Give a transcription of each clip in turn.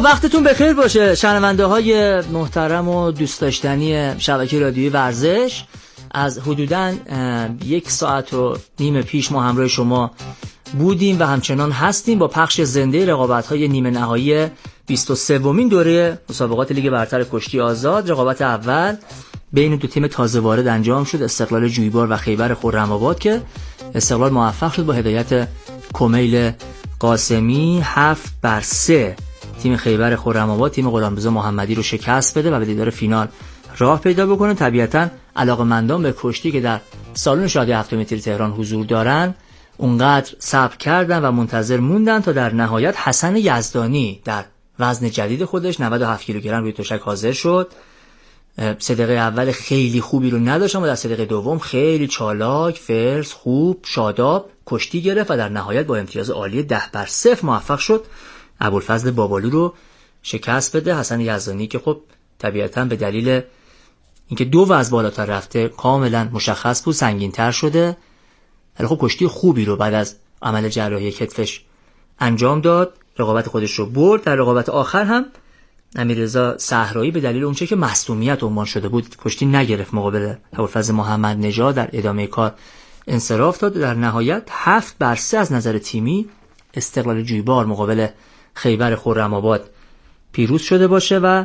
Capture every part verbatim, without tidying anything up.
وقتتون بخیر باشه شنونده های محترم و دوست داشتنی شبکه رادیویی ورزش. از حدوداً یک ساعت و نیم پیش ما همراه شما بودیم و همچنان هستیم با پخش زنده رقابت‌های نیمه نهایی بیست و سومین دوره مسابقات لیگ برتر کشتی آزاد. رقابت اول بین دو تیم تازه وارد انجام شد، استقلال جویبار و خیبر خرم‌آباد، که استقلال موفق شد با هدایت کمیل قاسمی هفت بر سه تیم خیبر خرم‌آباد تیم غلامرضا محمدی رو شکست بده و به دیدار فینال راه پیدا بکنه. طبیعتاً علاقه‌مندان به کشتی که در سالن شادی هفتم تیر تهران حضور دارن اونقدر صبر کردن و منتظر موندن تا در نهایت حسن یزدانی در وزن جدید خودش نود و هفت کیلوگرم روی تشک حاضر شد. سه دقیقه اول خیلی خوبی رو نداشت اما در سه دقیقه دوم خیلی چالاک، فرز، خوب، شاداب کشتی گرفت و در نهایت با امتیاز عالی ده بر صفر موفق شد ابوالفضل بابالو رو شکست بده. حسن یزدانی که خب طبیعتاً به دلیل اینکه دو وزن بالاتر رفته کاملا مشخص بود سنگین‌تر شده، ولی خب کشتی خوبی رو بعد از عمل جراحی کتفش انجام داد، رقابت خودش رو برد. در رقابت آخر هم امیررضا صحرایی به دلیل اونچه که مصدومیت عنوان شده بود کشتی نگرفت، مقابل ابوالفضل محمد نژاد در ادامه کار انصراف داد. در نهایت هفت بر سه از نظر تیمی استقلال جویبار مقابل خیبر خرم‌آباد پیروز شده باشه و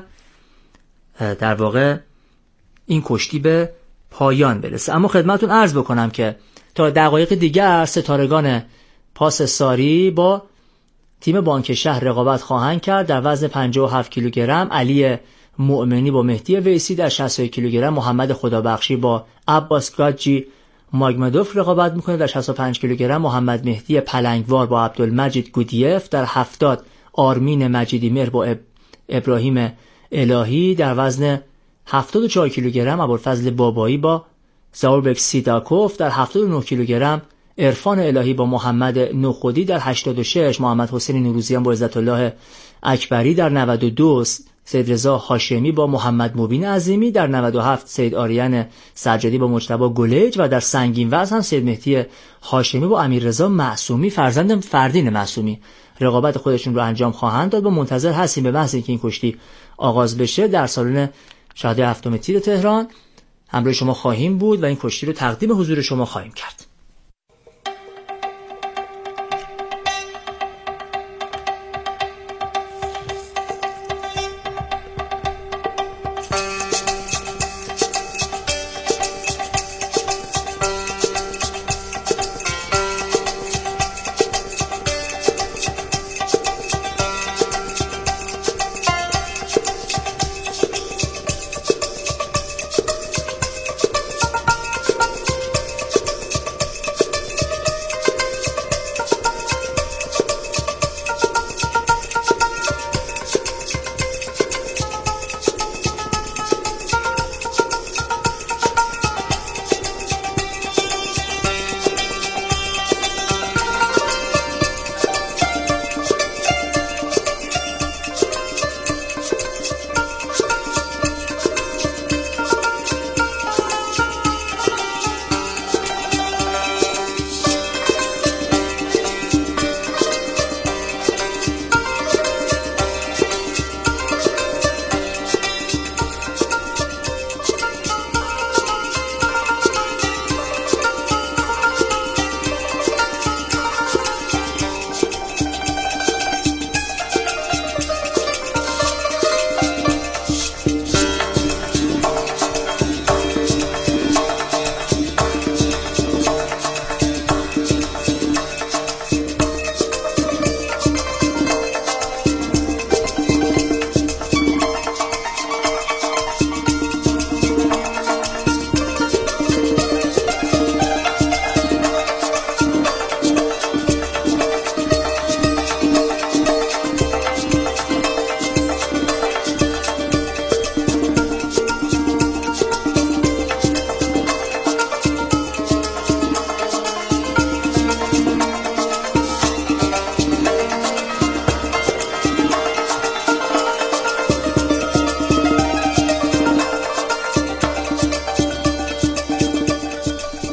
در واقع این کشتی به پایان برسه. اما خدمتتون عرض بکنم که تا دقایق دیگر ستارگان پاس ساری با تیم بانک شهر رقابت خواهند کرد. در وزن پنجاه و هفت کیلوگرم علی مؤمنی با مهدی ویسی، در شصت و یک کیلوگرم محمد خدابخشی با عباس گاجی ماگمدوف رقابت میکنه. در شصت و پنج کیلوگرم محمد مهدی پلنگوار با عبدالمجید گودیف، در هفتاد آرمین مجیدی مهر با اب... ابراهیم الهی، در وزن هفتاد و چهار کیلوگرم ابوالفضل بابایی با زاوربک سیداکوف، در هفتاد و نه کیلوگرم عرفان الهی با محمد نخودی، در هشتاد و شش محمد حسین نوروزیان با عزت الله اکبری، در نود و دو سید رضا هاشمی با محمد مبین عظیمی، در نود و هفت سید آریان سجادی با مجتبی گلیج و در سنگین وزن هم سید مهدی هاشمی با امیررضا معصومی فرزند فردین معصومی رقابت خودشون رو انجام خواهند داد. با منتظر هستیم به محض اینکه این کشتی آغاز بشه در سالن شادی هفتم تیر تهران همراه شما خواهیم بود و این کشتی رو تقدیم حضور شما خواهیم کرد.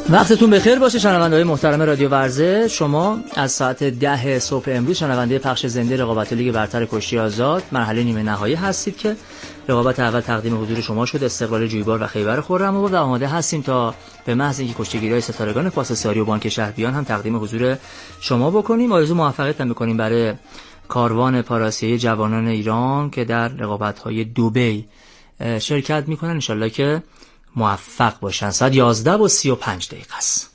وقتتون بخیر باشه شنونده‌های محترم رادیو ورزش. شما از ساعت ده صبح امروز شنونده پخش زنده رقابت لیگ برتر کشتی آزاد مرحله نیمه نهایی هستید که رقابت اول تقدیم حضور شما شد. استقلال جویبار و خیبر خرم‌آباد و آماده هستیم تا به محض اینکه کشتیگیری‌های ستارگان پاسداری و بانک شهر بیان هم تقدیم حضور شما بکنیم. آرزو موفقیت هم می‌کنیم برای کاروان پاراسیایی جوانان ایران که در رقابت‌های دبی شرکت می‌کنن. ان شاءالله که موفق باشن. ساعت یازده و سی و پنج دقیقه است.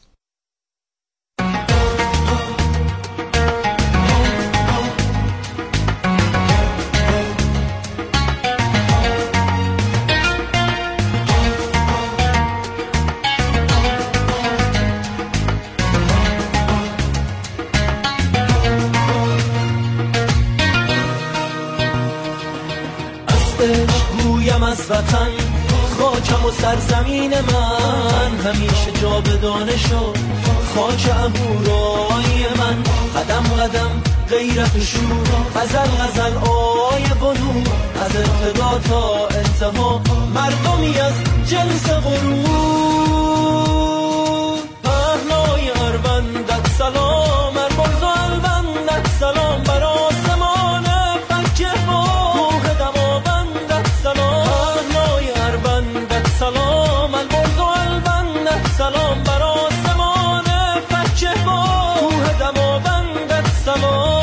از وطن خاکم و سرزمین من همیشه جاودانه شد. خاک اهورای من قدم قدم غیرت شور، غزل غزل آی بنور، از ابتدا تا انتها مردمی از جنس غرور. پهنای اروندت سلام، ارباز و البندت سلام، بر آسمان فکه با کوه دماوندت سلام. پهنای اروندت سلام، ارباز و البندت سلام، بر آسمان فکه با کوه دماوندت سلام.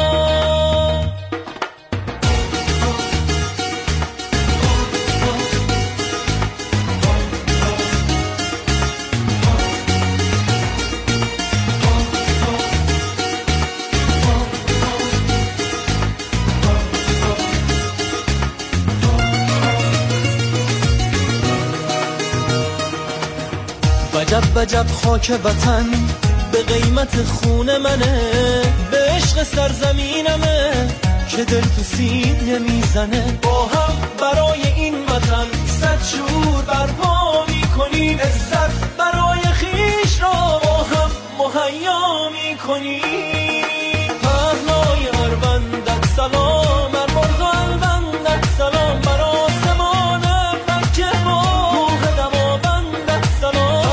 وجب وجب خاک وطن به قیمت خون منه، به عشق سرزمینمه که دل تو سینه میزنه. با هم برای این وطن صد شور برپا میکنیم، عزت برای خیش را با هم مهیا میکنیم. پهنای اروندت سلام، ارباز و البندت سلام، بر آسمان فکه با کوه دماوندت سلام.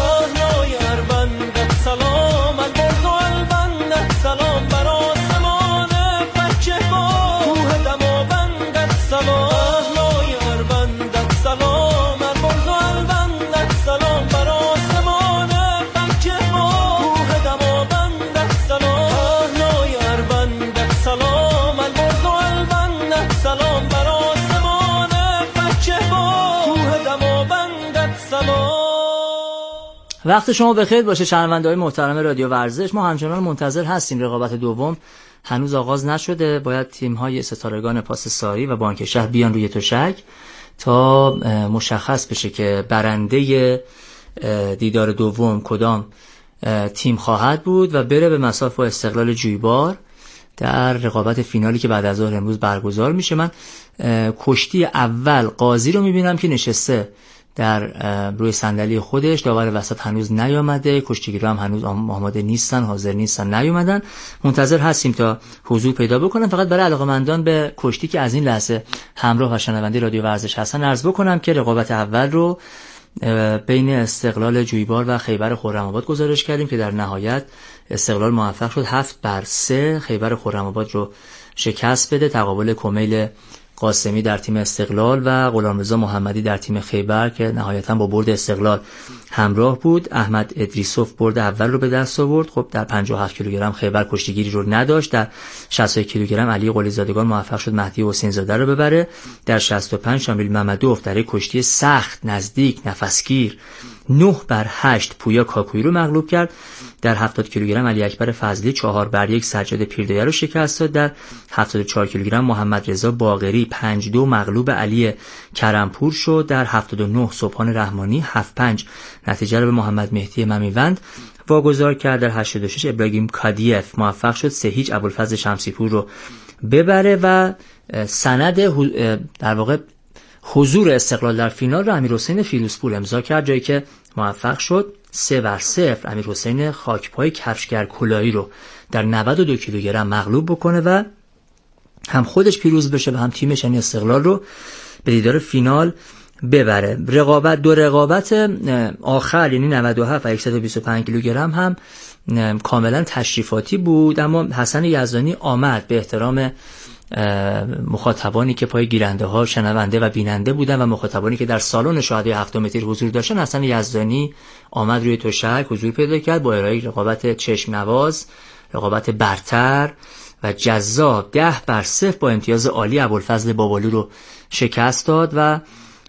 سلام البرز و البندت سلام، بر آسمان فکه با کوه دماوندت سلام. پهنای اروندت سلام، البرز و البندت سلام، بر آسمان فکه با کوه دماوندت سلام. پهنای اروندت سلام، البرز و البندت سلام، بر آسمان فکه با کوه دماوندت سلام. وقت شما بخیر باشه شنونده‌های محترم رادیو ورزش. ما همچنان منتظر هستیم. رقابت دوم هنوز آغاز نشده. باید تیم‌های ستارگان پاس ساری و بانک شهر بیان روی تشک تا مشخص بشه که برنده دیدار دوم کدام تیم خواهد بود و بره به مصاف و استقلال جویبار در رقابت فینالی که بعد از ظهر امروز برگزار میشه. من کشتی اول قاضی رو میبینم که نشسته در روی صندلی خودش، داور وسط هنوز نیامده، کشتیگیرا هم هنوز آماده نیستن، حاضر نیستن، نیومدن. منتظر هستیم تا حضور پیدا بکنم. فقط برای علاقه‌مندان به کشتی که از این لحظه همراه و شنونده رادیو ورزش هستن عرض بکنم که رقابت اول رو بین استقلال جویبار و خیبر خرم‌آباد گزارش کردیم که در نهایت استقلال موفق شد هفت بر سه خیبر خرم‌آباد رو شکست بده. تقابل کمیل قاسمی در تیم استقلال و غلامرضا محمدی در تیم خیبر که نهایتاً با برد استقلال همراه بود. احمد ادریسوف برد اول رو به دست آورد. خب در پنجاه و هفت کیلوگرم خیبر کشتیگیری رو نداشت. در شصت و یک کیلوگرم علی قلی زادگان موفق شد مهدی حسین زاده رو ببره. در شصت و پنج شامیل محمدوف در یک کشتی سخت نزدیک نفسگیر نه بر هشت پویا کاکویی رو مغلوب کرد. در هفتاد کیلوگرم علی اکبر فضلی چهار بر یک سجاد پیردایه رو شکست داد. در هفتاد و چهار کیلوگرم محمد رضا باقری پنج دو مغلوب علی کرمپور شد. در هفتاد و نه سبحان رحمانی هفت پنج نتیجه رو به محمد مهدی ممیوند واگذار کرد. در هشتاد و شش ابراهیم کادیف موفق شد سه هیچ ابوالفضل شمسیپور رو ببره و سند در واقع حضور استقلال در فینال رو امیرحسین فیروزپور امضا کرد، جایی که موفق شد سه بر صفر امیرحسین خاکپای کفشگر کلاهی رو در نود و دو کیلوگرم مغلوب بکنه و هم خودش پیروز بشه و هم تیمش یعنی استقلال رو به دیدار فینال ببره. رقابت دو رقابت آخر یعنی نود و هفت و صد و بیست و پنج کیلوگرم هم کاملا تشریفاتی بود، اما حسن یزدانی آمد به احترام مخاطبانی که پای گیرنده ها شنونده و بیننده بودن و مخاطبانی که در سالن شاهدای هفتم تیر حضور داشتن. حسن یزدانی آمد روی تشک حضور پیدا کرد با ارائه رقابت چشم نواز، رقابت برتر و جذاب. ده بر صفر با امتیاز عالی ابوالفضل بابالو رو شکست داد و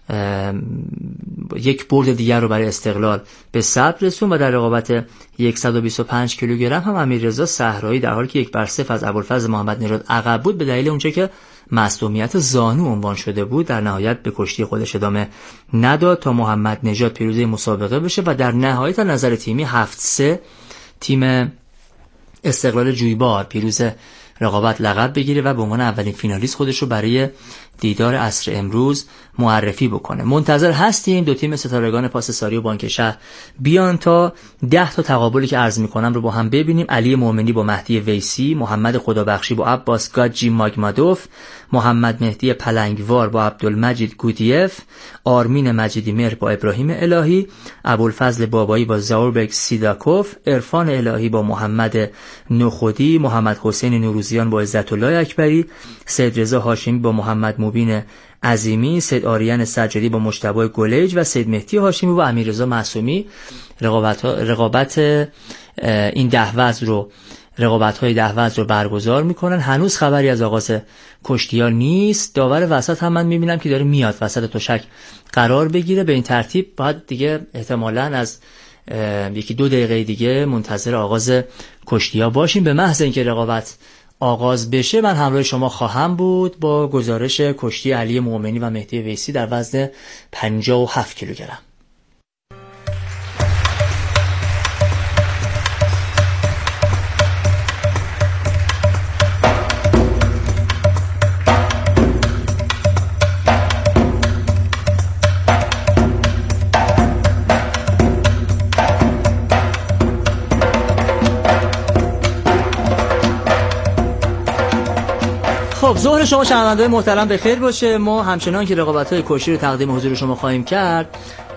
یک برد دیگر رو برای استقلال به ثبت رسون و در رقابت صد و بیست و پنج کیلوگرم هم امیررضا صحرایی در حالی که یک بر صفر از ابوالفضل محمد نژاد عقب بود، به دلیل اونچه که مصدومیت زانو عنوان شده بود در نهایت به کشتی خودش ادامه نداد تا محمد نژاد پیروزه مسابقه بشه و در نهایت از نظر تیمی هفت سه تیم استقلال جویبار پیروز رقابت لقب بگیره و به عنوان اولین فینالیست خودش رو برای دیدار عصر امروز معرفی بکنه. منتظر هستیم دو تیم ستارگان پاسداری و بانک شهر بیان تا ده تا تقابلی که عرض میکنم رو با هم ببینیم. علی مومنی با مهدی ویسی، محمد خدابخشی با عباس گاجی ماگمادوف، محمد مهدی پلنگوار با عبدالمجید گودیف، آرمین مجیدی مهر با ابراهیم الهی، ابوالفضل بابایی با زاوربک سیداکوف، عرفان الهی با محمد نخودی، محمد حسین نوروزیان با عزت الله اکبری، سید رضا هاشمی با محمد مبین عظیمی، سید آریان سجادی با مجتبی گلیج و سید مهدی هاشمی با امیررضا معصومی رقابت رقابت این ده وزن رو رقابت‌های ده وزن رو برگزار میکنن. هنوز خبری از آغاز کشتی‌ها نیست. داور وسط هم من میبینم که داره میاد وسط تشک قرار بگیره. به این ترتیب باید دیگه احتمالاً از یکی دو دقیقه دیگه منتظر آغاز کشتی‌ها باشیم. به محض اینکه رقابت آغاز بشه من همراه شما خواهم بود با گزارش کشتی علی مومنی و مهدی ویسی در وزن پنجاه و هفت کیلوگرم. خب ظهر شما شنونده‌های محترم بخیر باشه. ما همچنان که رقابت‌های کشتی رو تقدیم حضور شما خواهیم کرد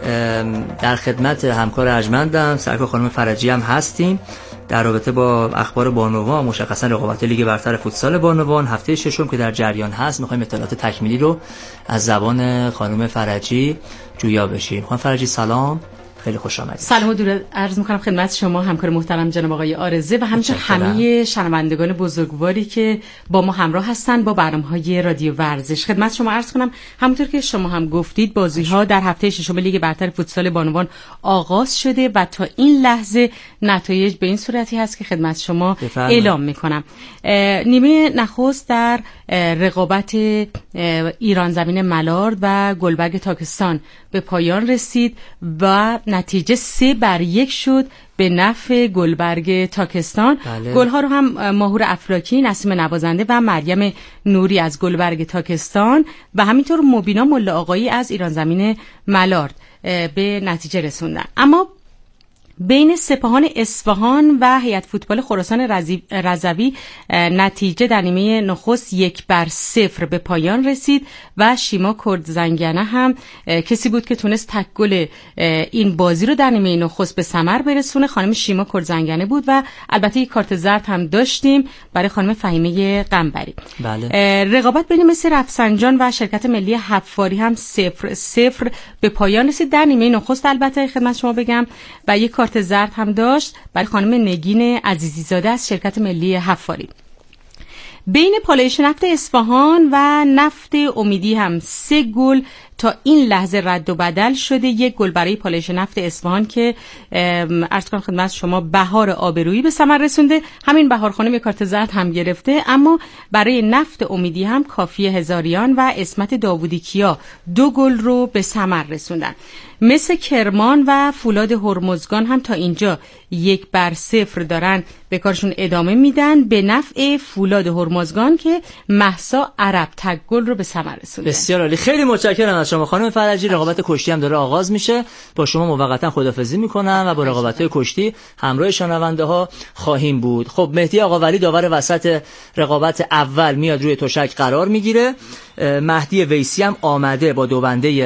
در خدمت همکار ارجمندم سرکار خانم فرجی هم هستیم در رابطه با اخبار بانوان، مشخصا رقابت لیگ برتر فوتسال بانوان هفته ششم که در جریان هست. می‌خوایم اطلاعات تکمیلی رو از زبان خانم فرجی جویا بشیم. خانم فرجی سلام، خیلی خوش آمدید. سلام و درود عرض می‌کنم خدمت شما همکار محترم جناب آقای آرزه و همچنین همه شنوندگان بزرگواری که با ما همراه هستند با برنامه‌های رادیو ورزش. خدمت شما عرض کنم همونطور که شما هم گفتید بازی‌ها در هفته ششم لیگ برتر فوتسال بانوان آغاز شده و تا این لحظه نتایج به این صورتی هست که خدمت شما بفرمایید. اعلام می‌کنم. نیمه نخست در رقابت ایران زمین ملارد و گلبرگ تاکستان به پایان رسید و نتیجه سه بر یک شد به نفع گلبرگ تاکستان. بله. گل‌ها رو هم ماهور افلاکی، نسیم نوازنده و مریم نوری از گلبرگ تاکستان و همینطور مبینا ملا آقایی از ایران زمین ملارد به نتیجه رسوندن. اما بین سپاهان اصفهان و هیئت فوتبال خراسان رضوی نتیجه در نیمه نخست یک بر صفر به پایان رسید و شیما کردزنگنه هم کسی بود که تونست تک گل این بازی رو در نیمه نخست به ثمر برسونه. خانم شیما کردزنگنه بود و البته یک کارت زرد هم داشتیم برای خانم فهیمه قنبری. بله. رقابت بین مصر رفسنجان و شرکت ملی حفاری هم صفر صفر به پایان رسید در نیمه نخست. البته خدمت شما بگم و یک کارت زرد هم داشت برای خانم نگین عزیزی زاده از شرکت ملی حفاری. بین پالایش نفت اصفهان و نفت امیدی هم سه گل تا این لحظه رد و بدل شده. یک گل برای پالایش نفت اصفهان که عرض کنم خدمت شما بهار آبرویی به ثمر رسونده، همین بهار خانم کارت زرد هم گرفته، اما برای نفت امیدی هم کافی هزاریان و اسمت داوودی کیا دو گل رو به ثمر رسوندن. مثل کرمان و فولاد هرمزگان هم تا اینجا یک بر صفر دارن به کارشون ادامه میدن به نفع فولاد هرمزگان که مهسا عرب تک گل رو به ثمر رسونده. بسیار عالی، خیلی متشکرم از شما خانم فرجی. رقابت کشتی هم داره آغاز میشه. با شما موقتا خداحافظی میکنم و با رقابت‌های کشتی همراه شنونده ها خواهیم بود. خب مهدی آقاولی داور وسط رقابت اول میاد روی تشک قرار میگیره. مهدی ویسی هم آمده با دوبنده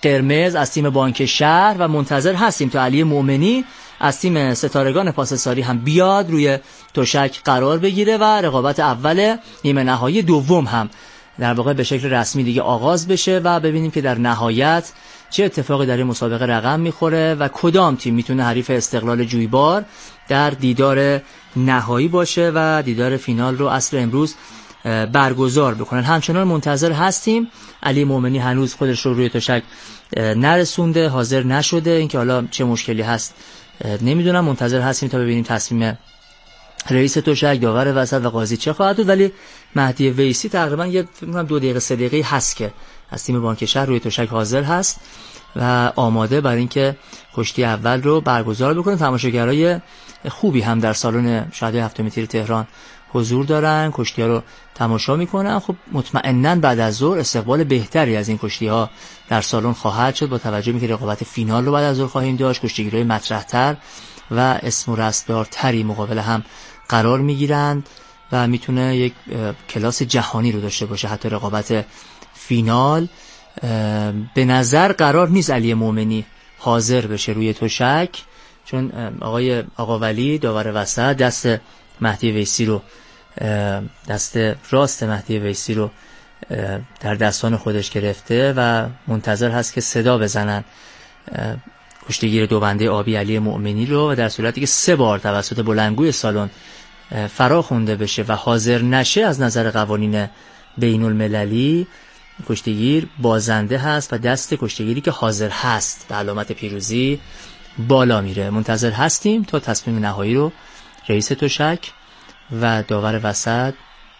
قرمز از تیم بانک شهر و منتظر هستیم تا علی مومنی از تیم ستارگان پاسساری هم بیاد روی تشک قرار بگیره و رقابت اول نیمه نهایی دوم هم در واقع به شکل رسمی دیگه آغاز بشه و ببینیم که در نهایت چه اتفاقی در این مسابقه رقم میخوره و کدام تیم میتونه حریف استقلال جویبار در دیدار نهایی باشه و دیدار فینال رو عصر امروز برگزار بکنن. همچنان منتظر هستیم. علی مومنی هنوز خودش رو روی تشک نرسونده، حاضر نشده، اینکه حالا چه مشکلی هست نمیدونم. منتظر هستیم تا ببینیم تصمیم رئیس تشک، داور وسط و قاضی چه خواهد بود. ولی مهدی ویسی تقریبا یه فکر کنم دو دقیقه سه دقیقه هست که از تیم بانک شهر روی تشک حاضر هست و آماده برای اینکه کشتی اول رو برگزار بکنه. تماشاگرای خوبی هم در سالن شهادت هفتم تیر تهران حضور دارن، کشتی‌ها رو تماشا میکنن. خب مطمئناً بعد از ظهر استقبال بهتری از این کشتی‌ها در سالن خواهد شد با توجه به اینکه رقابت فینال رو بعد از ظهر خواهیم داشت. کشتیگیرای مطرح‌تر و اسم و رستگارتری مقابل هم قرار میگیرند و میتونه یک کلاس جهانی رو داشته باشه. حتی رقابت فینال به نظر قرار نیست علی مومنی حاضر بشه روی تشک، چون آقای آقا ولی داور وسط دست مهدی ویسی رو دست راست مهدی ویسی رو در دستان خودش گرفته و منتظر هست که صدا بزنن کشتیگیر دوبنده آبی علی مومنی رو و در صورتی که سه بار توسط بلندگوی سالن فرا خونده بشه و حاضر نشه از نظر قوانین بین المللی کشتیگیر بازنده هست و دست کشتیگیری که حاضر هست به علامت پیروزی بالا میره. منتظر هستیم تا تصمیم نهایی رو رئیس تشک و داور وسط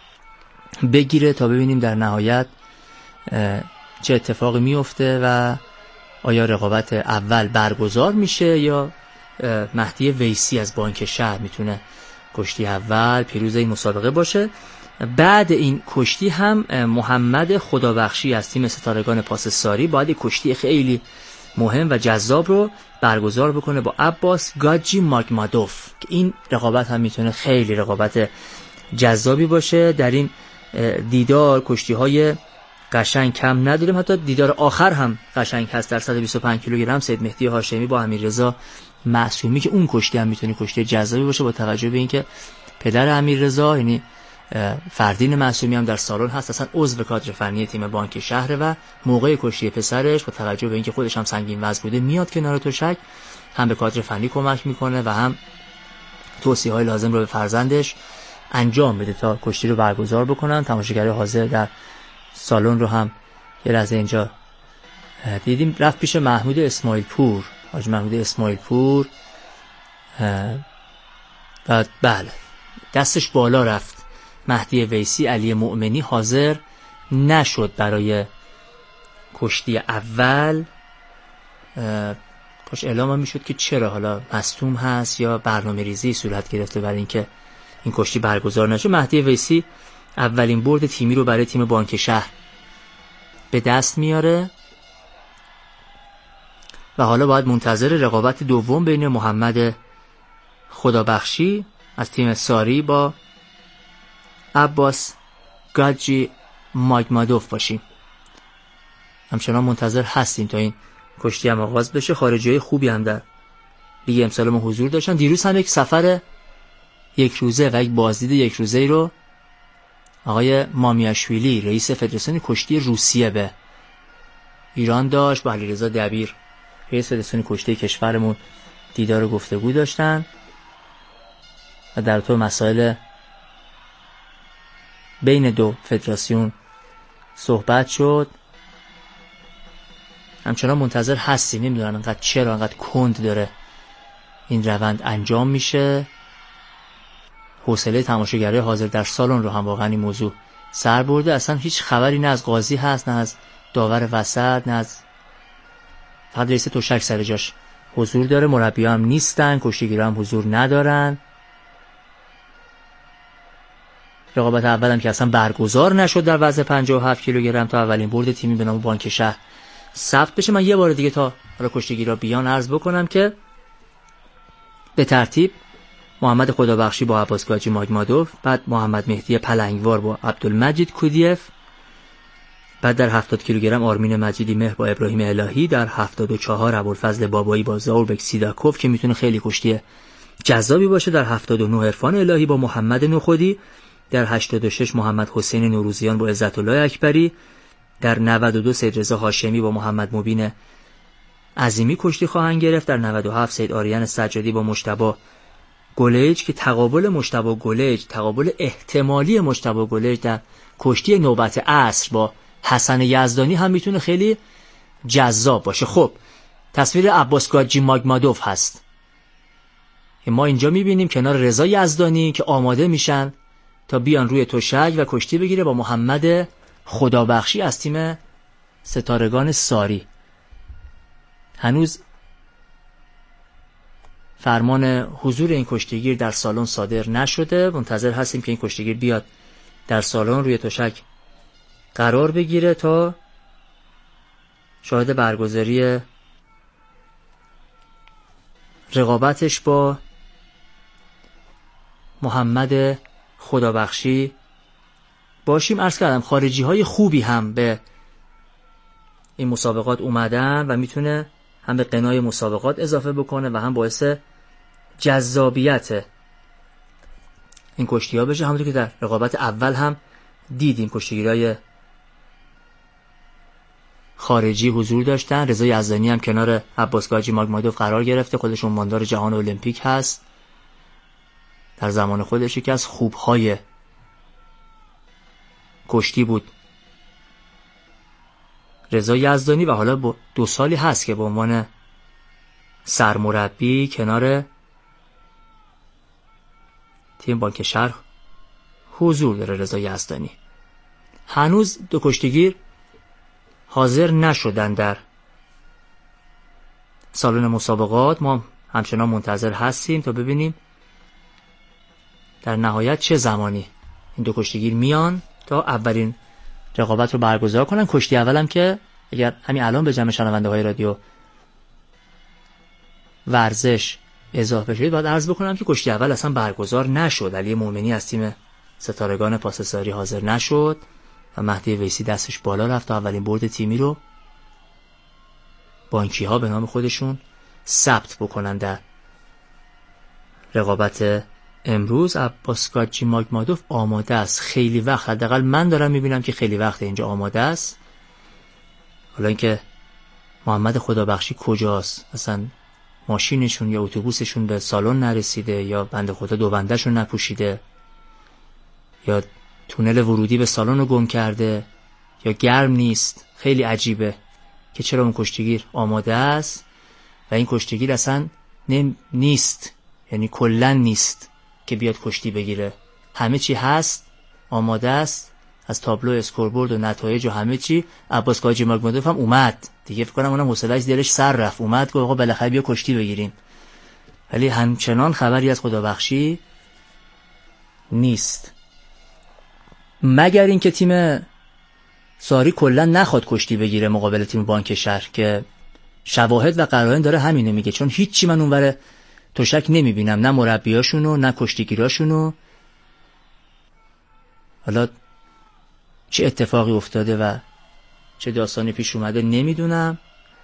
بگیره تا ببینیم در نهایت چه اتفاقی میفته و آیا رقابت اول برگزار میشه یا مهدی ویسی از بانک شهر میتونه کشتی اول پیروز این مسابقه باشه. بعد این کشتی هم محمد خدابخشی از تیم ستارگان پاسساری باید یک کشتی خیلی مهم و جذاب رو برگزار بکنه با عباس گاجی ماگمادوف که این رقابت هم میتونه خیلی رقابت جذابی باشه. در این دیدار کشتی های قشنگ کم نداریم، حتی دیدار آخر هم قشنگ هست در صد و بیست و پنج کیلوگرم سید مهدی هاشمی با امیررضا معصومی که اون کشتی هم میتونه کشتی جذابی باشه با توجه به اینکه پدر امیررضا یعنی فردین معصومی هم در سالن هست، اصلا عضو کادر فنی تیم بانک شهر و موقع کشتی پسرش با توجه به اینکه خودش هم سنگین وزن بوده میاد کنار تشک، هم به کادر فنی کمک میکنه و هم توصیه‌های لازم رو به فرزندش انجام بده تا کشتی رو برگزار بکنن. تماشاگرای حاضر در سالن رو هم یه لحظه اینجا دیدیم. رفت پیش محمود اسماعیل پور، حاج محمود اسماعیل پور و بله دستش بالا رفت. مهدی ویسی علی مومنی حاضر نشد برای کشتی اول. کاش اعلام میشد که چرا، حالا مصدوم هست یا برنامه ریزی صورت گرفته برای اینکه این کشتی برگزار نشه. مهدی ویسی اولین برد تیمی رو برای تیم بانک شهر به دست میاره و حالا باید منتظر رقابت دوم بین محمد خدابخشی از تیم ساری با عباس گاجی ماگمادوف باشیم. همچنان منتظر هستیم تا این کشتی هم آغاز بشه. خارجی‌های خوبی هم در لیگ امسال ما حضور داشتن. دیروز هم یک سفر یک روزه و یک بازدید یک روزه رو آقای مامیاشویلی رئیس فدراسیون کشتی روسیه به ایران داشت، با علیرضا دبیر رئیس فدراسیون کشتی کشورمون دیدار و گفتگو داشتن و در تو مسائل بین دو فدراسیون صحبت شد. همچنان منتظر هستیم، نمیدونم انقدر چرا انقدر کند داره این روند انجام میشه. حوصله تماشاگرای حاضر در سالن رو هم واقعا این موضوع سر برده. اصلا هیچ خبری نه از قاضی هست، نه از داور وسط، نه از فقط رئیس تشک سر جاش حضور داره. مربی هم نیستن، کشتیگیرا هم حضور ندارن. رقابت اول هم که اصلا برگزار نشد در وزن پنجاه و هفت کیلوگرم تا اولین برد تیمی به نام بانک شهر ثبت بشه. من یه بار دیگه تا حالا کشتیگیرا بیان عرض بکنم که به ترتیب محمد خدابخشی با عباس گاجی ماگمادوف، بعد محمد مهدی پلنگوار با عبدالمجید کودیف، بعد در هفتاد کیلوگرم آرمین مجیدی مهر با ابراهیم الهی، در هفتاد و چهار ابوالفضل بابایی با زاوربک سیداکوف که میتونه خیلی کشتی جذابی باشه، در هفتاد و نه عرفان الهی با محمد نخودی، در هشتاد و شش محمد حسین نوروزیان با عزت الله اکبری، در نود و دو سید رضا هاشمی با محمد مبین عظیمی کشتی خواهند گرفت، در نود و هفت سید آریان سجادی با مجتبی گلیج که تقابل مجتبی گلیج، تقابل احتمالی مجتبی گلیج در کشتی نوبت عصر با حسن یزدانی هم میتونه خیلی جذاب باشه. خب تصویر عباس گاجی ماگمادوف هست. ما اینجا میبینیم کنار رضا یزدانی که آماده میشن تا بیان روی تشک و کشتی بگیره با محمد خدابخشی از تیم ستارگان ساری. هنوز فرمان حضور این کشتیگیر در سالن صادر نشده، منتظر هستیم که این کشتیگیر بیاد در سالن روی تشک قرار بگیره تا شاهد برگزاری رقابتش با محمد خدابخشی باشیم. عرض کردم خارجی های خوبی هم به این مسابقات اومدن و میتونه هم به قنای مسابقات اضافه بکنه و هم باعث جذابیت این کشتی ها بشه. همونطور که در رقابت اول هم دیدیم کشتیگیرای خارجی حضور داشتن. رضا یزدانی هم کنار عباس گاجی ماگمادوف قرار گرفته، خودش عنواندار جهان المپیک هست، در زمان خودش یکی از خوبهای کشتی بود رضا یزدانی و حالا دو سالی هست که به عنوان سرمربی کنار تیم بانک شهر حضور داره رضا یزدانی. هنوز دو کشتیگیر حاضر نشدن در سالن مسابقات. ما همچنان منتظر هستیم تا ببینیم در نهایت چه زمانی این دو کشتیگیر میان تا اولین رقابت رو برگزار کنن. کشتی اولم که اگر همین الان به جمع شنونده های رادیو ورزش اضافه شد، باید عرض بکنم که کشتی اول اصلا برگزار نشد. علی مومنی از تیم ستارگان پاسساری حاضر نشد و مهدی ویسی دستش بالا رفت تا اولین برد تیمی رو بانکی ها به نام خودشون ثبت بکنن در رقابت امروز. عباس گاجی ماگمادوف آماده است، خیلی وقت، حداقل من دارم میبینم که خیلی وقت اینجا آماده است. حالا اینکه محمد خدابخشی کجاست، اصلا ماشینشون یا اتوبوسشون به سالن نرسیده یا بنده خدا دوبندهشون نپوشیده یا تونل ورودی به سالن رو گم کرده یا گرم نیست، خیلی عجیبه که چرا اون کشتیگیر آماده است و این کشتیگیر اصلا نم نیست، یعنی کلن نیست که بیاد کشتی بگیره. همه چی هست، آماده است، از تابلو اسکوربورد و نتایج و همه چی. عباس گاجی ماگمادوف هم اومد دیگه، فکر کنم اونم حوصله‌اش دلش سر رفت، اومد گفت آقا بالاخره بیا کشتی بگیریم، ولی همچنان خبری از خدابخشی نیست، مگر اینکه تیم ساری کلا نخواد کشتی بگیره مقابل تیم بانک شهر که شواهد و قرائن داره همینو میگه. چون هیچی من اونور تشک نمیبینم، نه مربیاشونو نه کشتیگیراشونو. حالا چه اتفاقی افتاده و چه داستانی پیش اومده نمیدونم،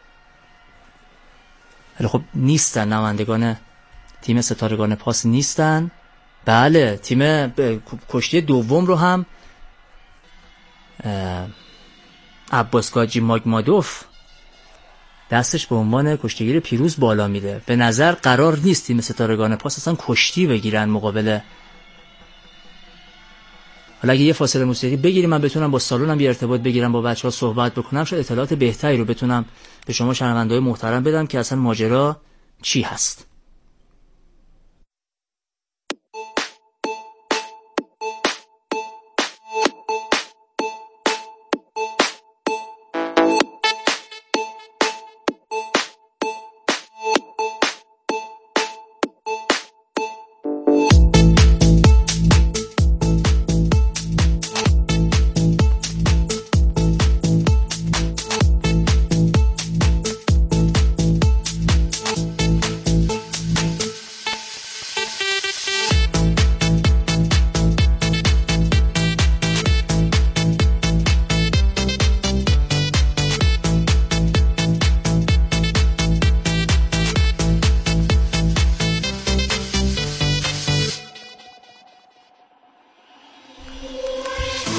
ولی خب نیستن نمایندگان تیم ستارگان پاس نیستن. بله تیم کشتی دوم رو هم عباس گاجی ماگمادوف دستش به عنوان کشتیگیر پیروز بالا میده. به نظر قرار نیست تیم ستارگان پاس اصلا کشتی بگیرن مقابل. حالا اگه یه فاصله موسیقی بگیریم من بتونم با سالونم یه ارتباط بگیرم، با بچه‌ها صحبت بکنم، شاید اطلاعات بهتری رو بتونم به شما شنونده‌های محترم بدم که اصلا ماجرا چی هست.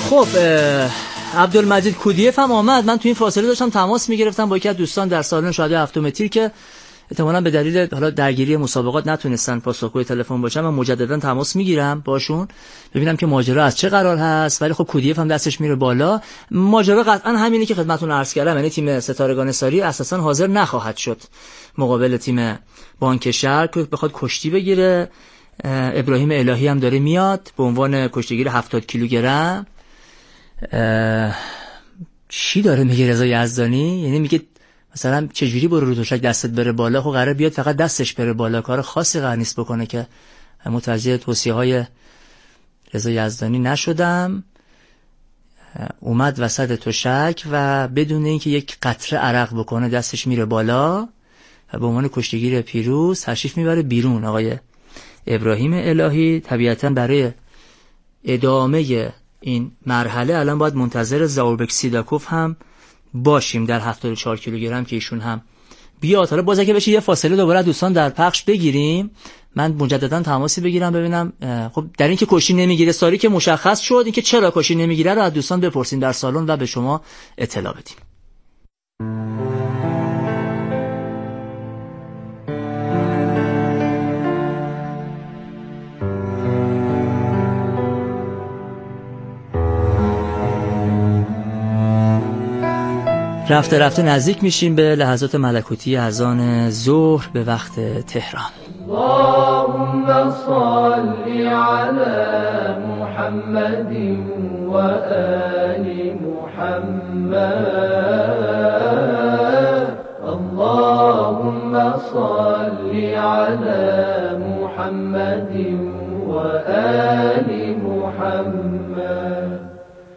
خب عبدالمجید کودیف هم آمد. من تو این فاصله داشتم تماس میگرفتم با یکی از دوستان در سالن شاهد هفتم تیر که احتمالاً به دلیل حالا درگیری مسابقات نتونستن پاسخگوی تلفن باشن. من مجددا تماس میگیرم باشون ببینم که ماجرا از چه قرار هست. ولی خب کودیف هم دستش میره بالا. ماجرا قطعا همینه که خدمتتون عرض کردم، یعنی تیم ستارگان ساری اساسا حاضر نخواهد شد مقابل تیم بانک شهر که بخواد کشتی بگیره. ابراهیم الهی هم داره میاد به عنوان کشتیگیر هفتاد کیلوگرم. چی داره میگه رضا یزدانی؟ یعنی میگه مثلا چجوری برو رو دوشک دستت بره بالا؟ خب قراره بیاد فقط دستش بره بالا، کار خاصی قرار نیست بکنه که. متوجه توصیه های رضا یزدانی نشدم. اومد وسط توشک و بدون اینکه یک قطره عرق بکنه دستش میره بالا و به عنوان کشتیگیر پیروز تشریف میبره بیرون. آقای ابراهیم الهی طبیعتا برای ادامه این مرحله الان باید منتظر زاوربک سیداکوف هم باشیم در هفتاد و چهار کیلوگرم که ایشون هم بیاد. حالا باز اگه بشه یه فاصله دوباره دوستان در پخش بگیریم، من مجددا تماسی بگیرم ببینم. خب در این که کشتی نمیگیره ساری که مشخص شد، این که چرا کشتی نمیگیره رو از دوستان بپرسیم در سالن و به شما اطلاع بدیم. رفته رفته نزدیک میشیم به لحظات ملکوتی اذان ظهر به وقت تهران. اللهم صل علی محمد و آل محمد. اللهم صل علی محمد و آل محمد.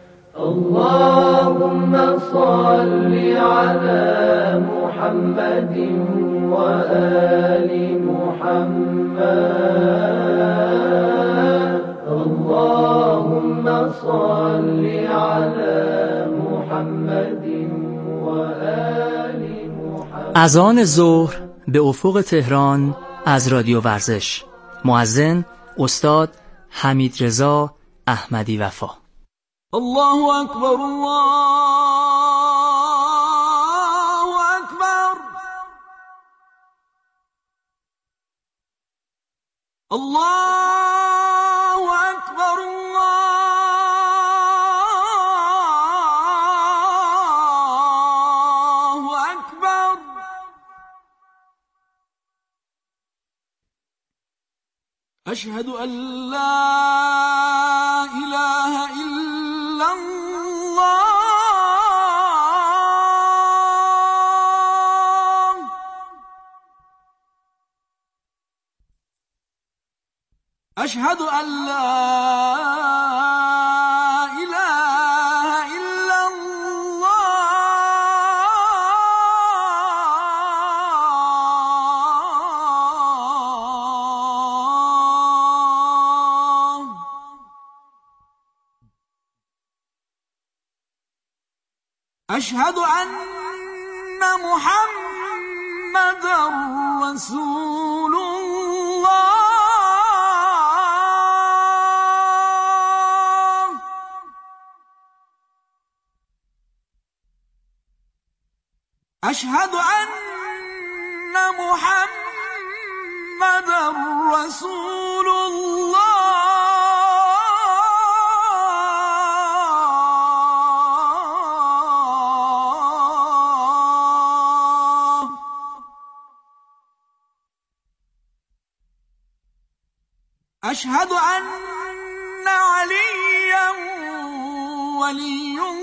اللهم صل على محمد وآل محمد. اللهم صل على محمد وآل محمد. اذان ظهر به افق تهران از رادیو ورزش. مؤذن استاد حمیدرضا احمدی وفا. الله أكبر الله أكبر. الله أكبر الله أكبر. أشهد أن لا إله إلا الله. أشهد أن لا إله إلا الله. أشهد أن محمد رسول الله. أشهد أن محمد رسول الله. أشهد أن عليا ولي الله.